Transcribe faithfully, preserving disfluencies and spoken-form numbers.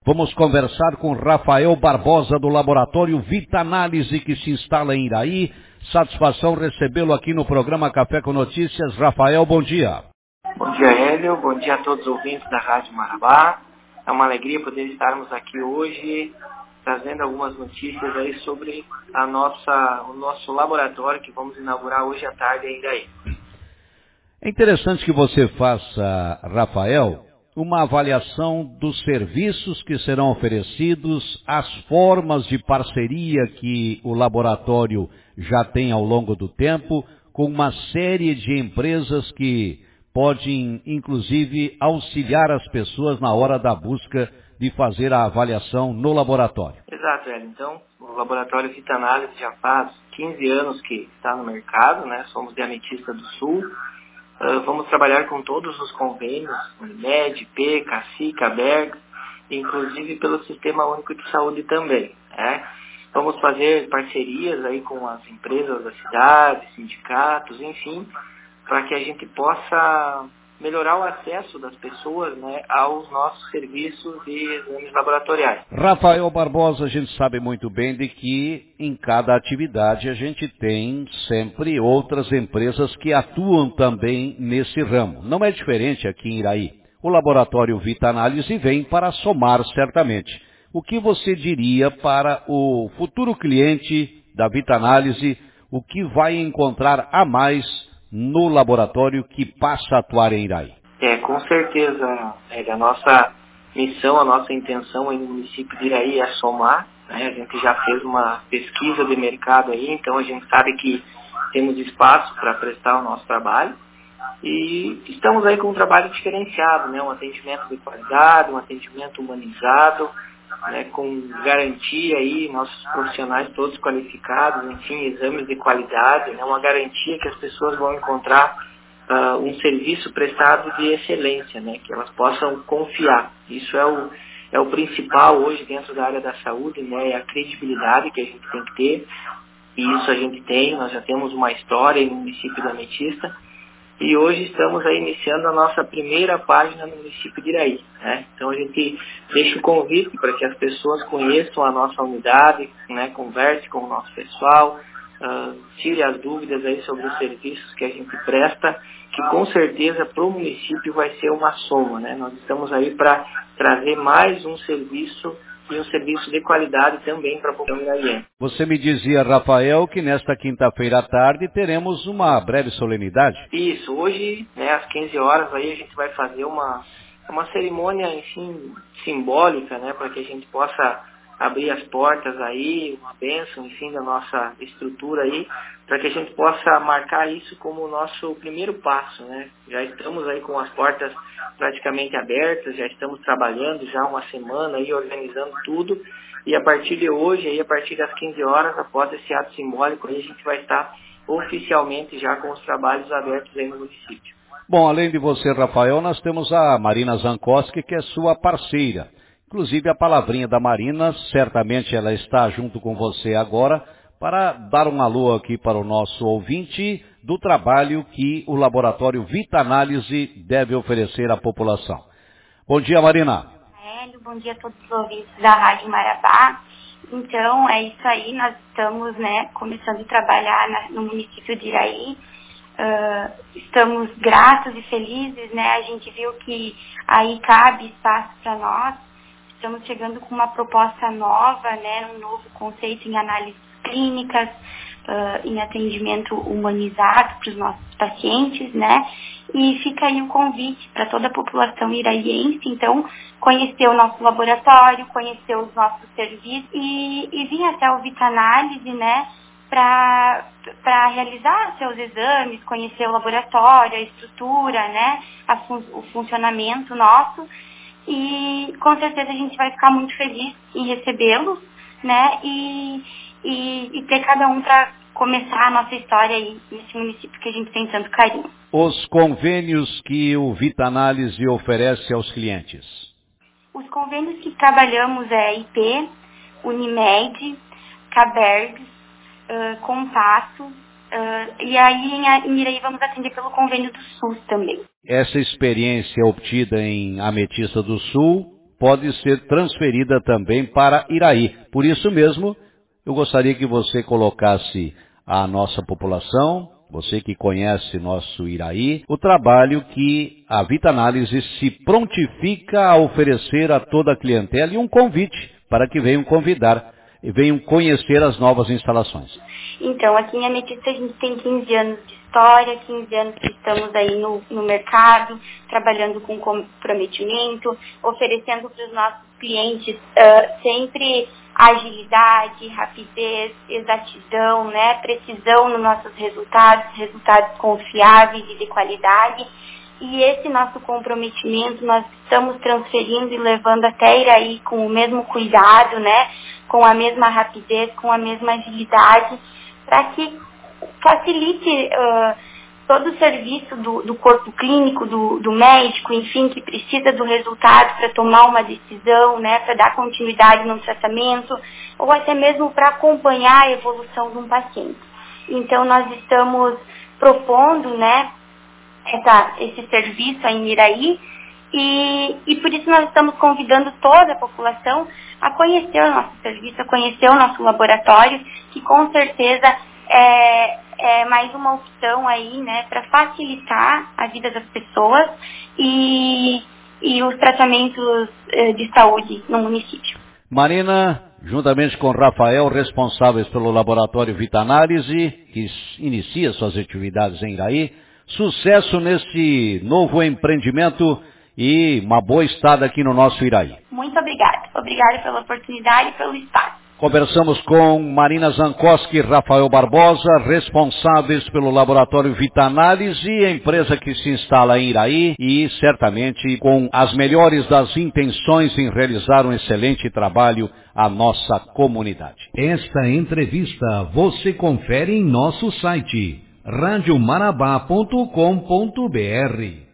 Vamos conversar com Rafael Barbosa do Laboratório Vitanálise, que se instala em Iraí. Satisfação recebê-lo aqui no programa Café com Notícias. Rafael, bom dia. Bom dia, Hélio. Bom dia a todos os ouvintes da Rádio Marabá. É uma alegria poder estarmos aqui hoje trazendo algumas notícias aí sobre a nossa, o nosso laboratório que vamos inaugurar hoje à tarde em Iraí. É interessante que você faça, Rafael, uma avaliação dos serviços que serão oferecidos, as formas de parceria que o laboratório já tem ao longo do tempo, com uma série de empresas que podem, inclusive, auxiliar as pessoas na hora da busca de fazer a avaliação no laboratório. Exato, Hélio. Então, o Laboratório Vitanálise já faz quinze anos que está no mercado, né? Somos de Ametista do Sul. Uh, vamos trabalhar com todos os convênios, Unimed, I P, Cacique, Aberg, inclusive pelo Sistema Único de Saúde também. Né? Vamos fazer parcerias aí com as empresas da cidade, sindicatos, enfim, para que a gente possa melhorar o acesso das pessoas, né, aos nossos serviços de exames laboratoriais. Rafael Barbosa, a gente sabe muito bem de que em cada atividade a gente tem sempre outras empresas que atuam também nesse ramo. Não é diferente aqui em Iraí. O Laboratório Vitanálise vem para somar certamente. O que você diria para o futuro cliente da Vitanálise, o que vai encontrar a mais no laboratório que passa a atuar em Iraí? É, com certeza, é, a nossa missão, a nossa intenção aí no município de Iraí é somar, né? A gente já fez uma pesquisa de mercado aí, então a gente sabe que temos espaço para prestar o nosso trabalho e estamos aí com um trabalho diferenciado, né? Um atendimento de qualidade, um atendimento humanizado, né, com garantia aí, nossos profissionais todos qualificados, enfim, exames de qualidade, né, uma garantia que as pessoas vão encontrar uh, um serviço prestado de excelência, né, que elas possam confiar. Isso é o, é o principal hoje dentro da área da saúde, né, é a credibilidade que a gente tem que ter, e isso a gente tem, nós já temos uma história no município da Ametista, e hoje estamos aí iniciando a nossa primeira página no município de Iraí. Né? Então a gente deixa o convite para que as pessoas conheçam a nossa unidade, né? Converse com o nosso pessoal, uh, tire as dúvidas aí sobre os serviços que a gente presta, que com certeza para o município vai ser uma soma. Né? Nós estamos aí para trazer mais um serviço e um serviço de qualidade também para a população iraiense. Você me dizia, Rafael, que nesta quinta-feira à tarde teremos uma breve solenidade. Isso, hoje, né, às quinze horas, aí a gente vai fazer uma, uma cerimônia, enfim, simbólica, né, para que a gente possa abrir as portas aí, uma bênção, enfim, da nossa estrutura aí, para que a gente possa marcar isso como o nosso primeiro passo, né. Já estamos aí com as portas praticamente abertas, já estamos trabalhando já uma semana aí, organizando tudo, e a partir de hoje, aí, a partir das quinze horas, após esse ato simbólico, aí a gente vai estar oficialmente já com os trabalhos abertos aí no município. Bom, além de você, Rafael, nós temos a Marina Zankoski, que é sua parceira. Inclusive, a palavrinha da Marina, certamente ela está junto com você agora, para dar um alô aqui para o nosso ouvinte do trabalho que o Laboratório Vitanálise deve oferecer à população. Bom dia, Marina. Hélio, bom dia a todos os ouvintes da Rádio Marabá. Então, é isso aí, nós estamos, né, começando a trabalhar na, no município de Iraí. Uh, estamos gratos e felizes, né, a gente viu que aí cabe espaço para nós. Estamos chegando com uma proposta nova, né, um novo conceito em análises clínicas, uh, em atendimento humanizado para os nossos pacientes, né, e fica aí o convite para toda a população iraiense, então, conhecer o nosso laboratório, conhecer os nossos serviços e, e vir até o Vitanálise, né, para realizar seus exames, conhecer o laboratório, a estrutura, né, a fun o funcionamento nosso. E com certeza a gente vai ficar muito feliz em recebê-los, né, e, e, e ter cada um para começar a nossa história aí nesse município que a gente tem tanto carinho. Os convênios que o Vitanálise oferece aos clientes? Os convênios que trabalhamos é I P, Unimed, Caberg, uh, Compasso, uh, e aí em, em Iraí vamos atender pelo convênio do SUS também. Essa experiência obtida em Ametista do Sul pode ser transferida também para Iraí. Por isso mesmo, eu gostaria que você colocasse à nossa população, você que conhece nosso Iraí, o trabalho que a Vitanálise se prontifica a oferecer a toda a clientela e um convite para que venham convidar e venham conhecer as novas instalações. Então, aqui em Ametista a gente tem quinze anos de história, quinze anos que estamos aí no, no mercado, trabalhando com comprometimento, oferecendo para os nossos clientes uh, sempre agilidade, rapidez, exatidão, né, precisão nos nossos resultados, resultados confiáveis e de qualidade. E esse nosso comprometimento nós estamos transferindo e levando até Iraí com o mesmo cuidado, né, com a mesma rapidez, com a mesma agilidade, para que facilite uh, todo o serviço do, do corpo clínico, do, do médico, enfim, que precisa do resultado para tomar uma decisão, né, para dar continuidade no tratamento, ou até mesmo para acompanhar a evolução de um paciente. Então, nós estamos propondo, né, essa, esse serviço aí em Iraí, e, e por isso nós estamos convidando toda a população a conhecer o nosso serviço, a conhecer o nosso laboratório, que com certeza é, é mais uma opção aí, né, para facilitar a vida das pessoas e, e os tratamentos eh, de saúde no município. Marina, juntamente com Rafael, responsáveis pelo Laboratório Vitanálise, que inicia suas atividades em Iraí, sucesso nesse novo empreendimento e uma boa estada aqui no nosso Iraí. Muito obrigada. Obrigada pela oportunidade e pelo espaço. Conversamos com Marina Zankoski e Rafael Barbosa, responsáveis pelo Laboratório Vitanálise, empresa que se instala em Iraí e certamente com as melhores das intenções em realizar um excelente trabalho à nossa comunidade. Esta entrevista você confere em nosso site rádio marabá ponto com ponto br.